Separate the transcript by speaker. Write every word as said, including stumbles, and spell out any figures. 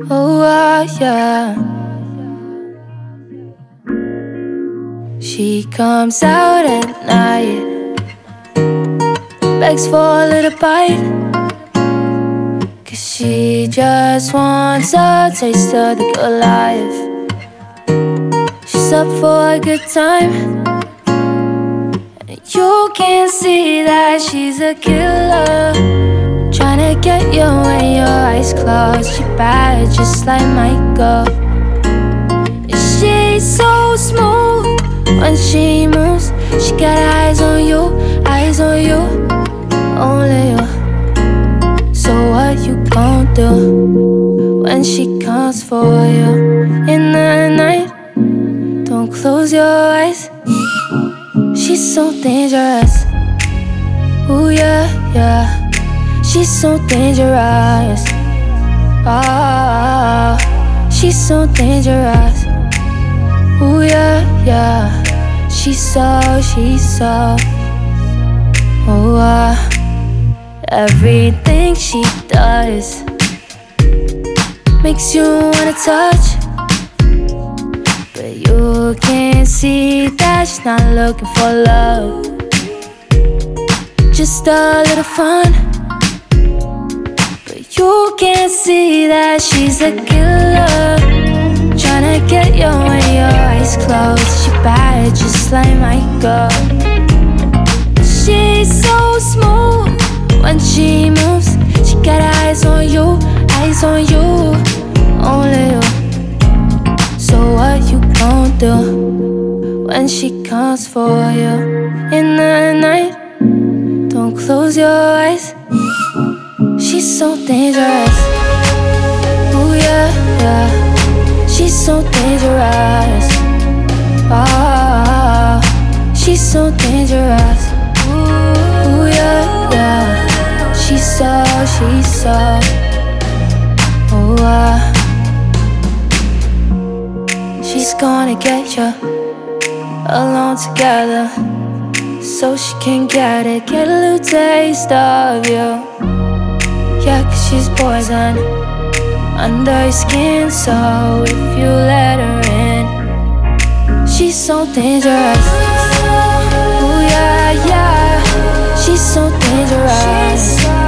Speaker 1: Oh, uh, yeah. She comes out at night, begs for a little bite, 'cause she just wants a taste of the good life. She's up for a good time, and you can see that she's a killer, tryna get you when your eyes closed. She bad just like Michael. And she's so smooth when she moves. She got eyes on you, eyes on you, only you. So what you gon' do when she comes for you in the night? Don't close your eyes, she's so dangerous. Ooh yeah, yeah, she's so dangerous. Ah, she's so dangerous. Ooh yeah, yeah, she's so, she's so. Oh, uh, everything she does makes you wanna touch, but you can't see that she's not looking for love, just a little fun. But you can't see that she's a killer, tryna get you when your eyes closed. She bad just like Michael. She's so smooth when she moves. She got eyes on you, eyes on you, only you. So what you gon' do when she comes for you in the night? Don't close your eyes, she's so dangerous. Ooh yeah, yeah, she's so dangerous. Ah, she's so dangerous. Ooh yeah, yeah, she's so, she's so. Oh, uh, she's gonna get you alone together, so she can get it, get a little taste of you. Yeah, 'cause she's poison under your skin, so if you let her in, she's so dangerous. Ooh yeah, yeah, she's so dangerous.